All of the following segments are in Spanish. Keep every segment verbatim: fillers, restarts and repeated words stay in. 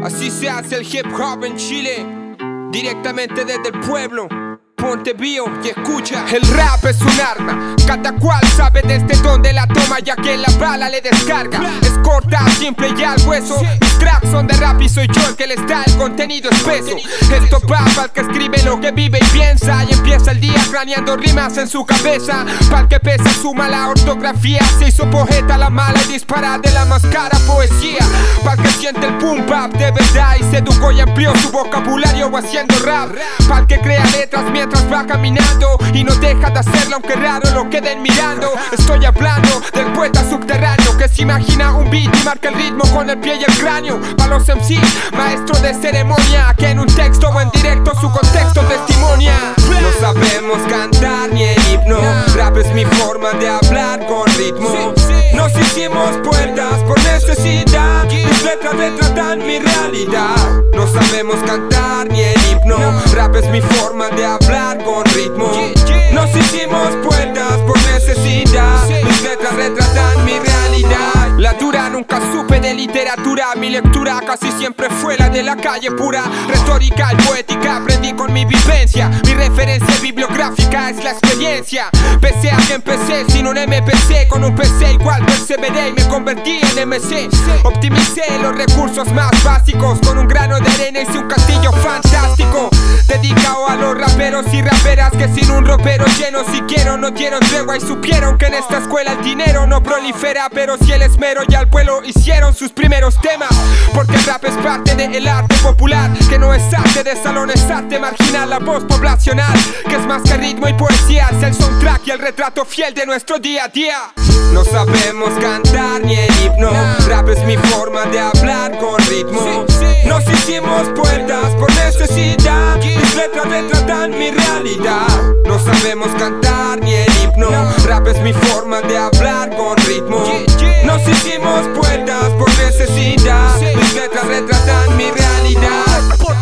Así se hace el hip hop en Chile, directamente desde el pueblo. Ponte bio y escucha. El rap es un arma, cada cual sabe desde dónde la toma, ya que la bala le descarga. Es corta, simple y al hueso. Mis tracks son de rap y soy yo el que les da el contenido espeso. Esto va para el que escribe lo que vive y piensa, y empieza el día craneando rimas en su cabeza. Para el que pesa su mala ortografía, se hizo poeta la mala y dispara de la máscara poesía. Para el que siente el boom bap de verdad y se educó y amplió su vocabulario haciendo rap. Para el que crea letras mientras va caminando y no deja de hacerlo aunque raro lo queden mirando. Estoy hablando del poeta subterráneo que se imagina un beat y marca el ritmo con el pie y el cráneo. Para los M C, maestro de ceremonia, que en un texto o en directo su contexto testimonia. No sabemos cantar ni en himno, rap es mi forma de hablar con ritmo. Nos hicimos poetas por necesidad, mis letras retratan mi realidad. No sabemos cantar ni en himno, rap es mi forma de hablar con ritmo. Nos hicimos poetas por necesidad, mis letras retratan mi realidad. La dura nunca supe de literatura, mi lectura casi siempre fue la de la calle pura. Retórica y poética aprendí con mi vivencia, mi referencia bibliográfica es la experiencia. Pese a que empecé sin un M P C, con un P C igual perseveré y me convertí en M C. Optimicé los recursos más básicos, con un grano de arena hice un castillo fantástico. Dedicado a los raperos y raperas que sin un ropero lleno siquiera no dieron tregua y supieron que en esta escuela el dinero no prolifera, pero si el esmero y al vuelo hicieron sus primeros temas. Porque el rap es parte del arte popular, que no es arte de salón, es arte marginal. La voz poblacional, que es más que ritmo y poesía, es el soundtrack y el retrato fiel de nuestro día a día. No sabemos cantar ni en himno, rap es mi forma de hablar con ritmo. Nos hicimos poetas por necesidad, mis letras retratan mi realidad. No sabemos cantar ni en himno, rap es mi forma de hablar con ritmo. Nos hicimos poetas por necesidad, mis letras retratan mi realidad. Por,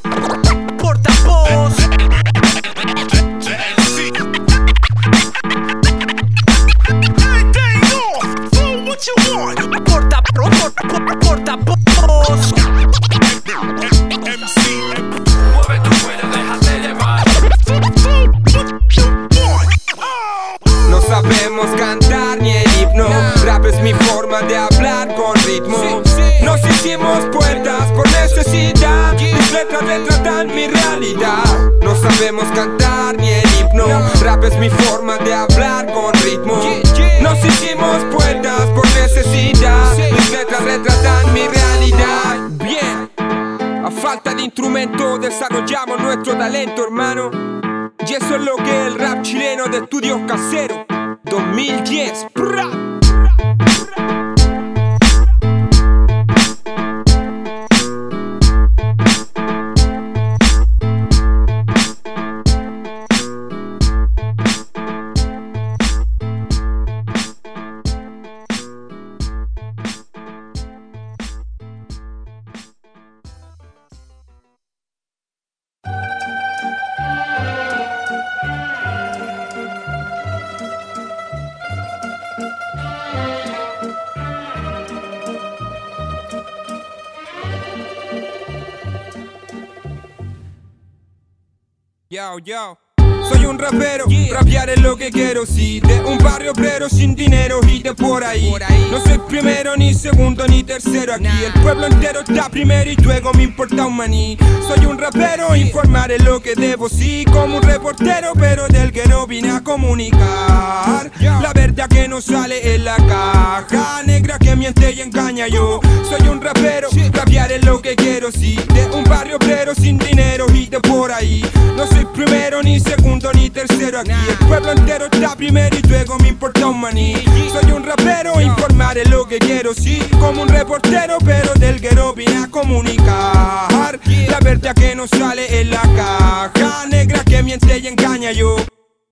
por, portavoz. What you want? Porta, por, por, portavoz. M C, mueve tu cuello, déjate llevar. No sabemos cantar ni en himno, rap es mi forma de hablar con ritmo. Nos hicimos poetas por necesidad, mis letras retratan mi realidad. No sabemos cantar ni en himno, rap es mi forma de hablar con ritmo. Nos hicimos poetas por necesidad, mis letras retratan mi realidad. Bien, a falta de instrumento desarrollamos nuestro talento, hermano. Y eso es lo que es el rap chileno de Estudios Caseros dos mil diez. ¡Pra! Yo, yo. Soy un rapero, yeah. Rapear es lo que quiero, sí. De un barrio obrero sin dinero y de por ahí. por ahí No soy primero, ni segundo, ni tercero aquí. nah. El pueblo entero está primero y luego me importa un maní. Soy un rapero, yeah. Informar es lo que debo, sí. Como un reportero, pero del que no vine a comunicar. yeah. La verdad que no sale en la caja negra que miente y engaña yo. Soy un rapero, yeah. Rapear es lo que quiero, sí. De un barrio obrero sin dinero y de por ahí. No soy primero, ni segundo, ni tercero aquí. El pueblo entero está primero y luego me importa un maní. Soy un rapero, informar es lo que quiero, sí. Como un reportero, pero del guero vine a comunicar. La verdad que no sale en la caja negra que miente y engaña yo.